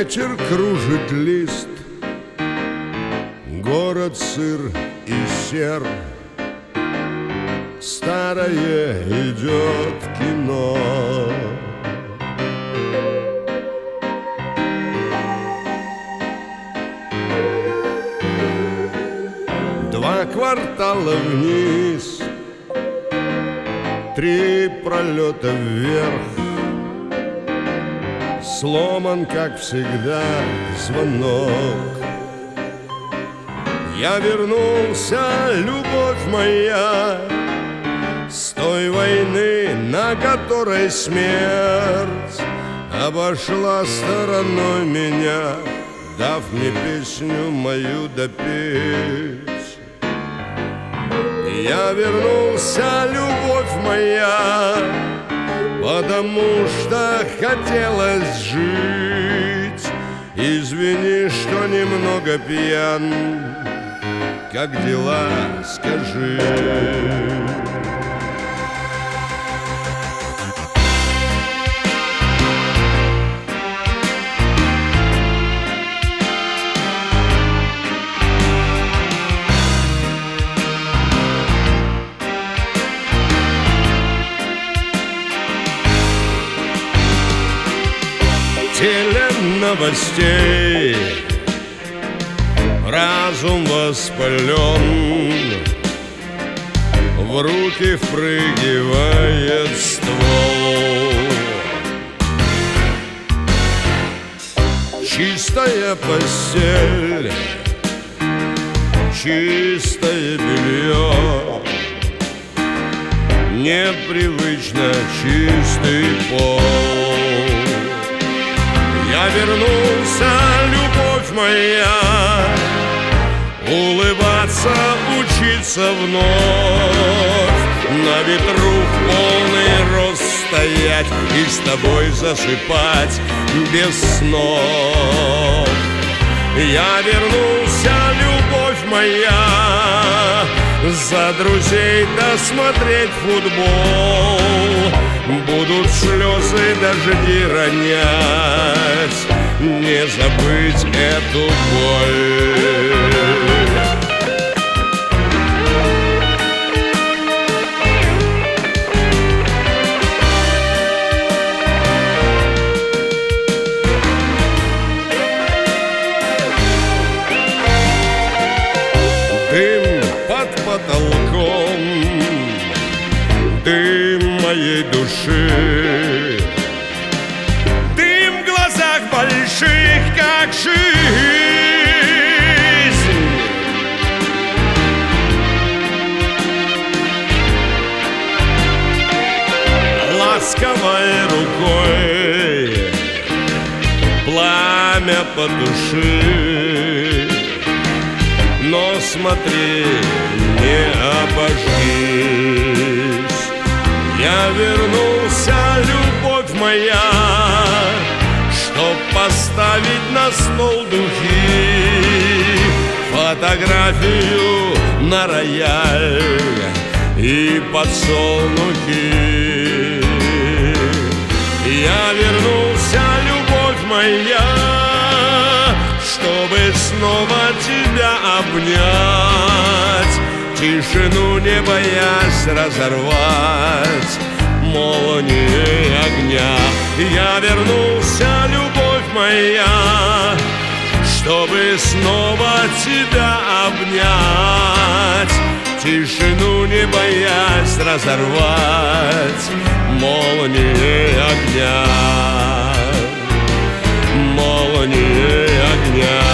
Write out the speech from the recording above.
Ветер кружит лист, город сыр и сер, старое идет кино. Два квартала вниз, три пролета вверх, сломан, как всегда, звонок. Я вернулся, любовь моя, с той войны, на которой смерть обошла стороной меня, дав мне песню мою допеть. Я вернулся, любовь моя, потому что хотелось жить. Извини, что немного пьян. Как дела, скажи? Теленовостей разум воспален, в руки впрыгивает ствол. Чистая постель, чистое белье, непривычно чистый пол. Я вернулся, любовь моя, улыбаться, учиться вновь, на ветру в полный рост стоять и с тобой засыпать без снов. Я вернулся, любовь моя, за друзей досмотреть футбол. Будут слезы, дожди ронять, не забыть эту боль. Дым под потолком, дым моей души, дым в глазах больших, как жизнь. Ласковой рукой пламя потуши, но смотри, не обожгись. Я вернулся, любовь моя, чтоб поставить на стол духи, фотографию на рояль и подсолнухи. Я вернулся, любовь моя, чтобы снова тебя обнять, тишину не боясь разорвать молнией огня. Я вернулся, любовь моя, чтобы снова тебя обнять, тишину не боясь разорвать молнией огня. Молнией огня.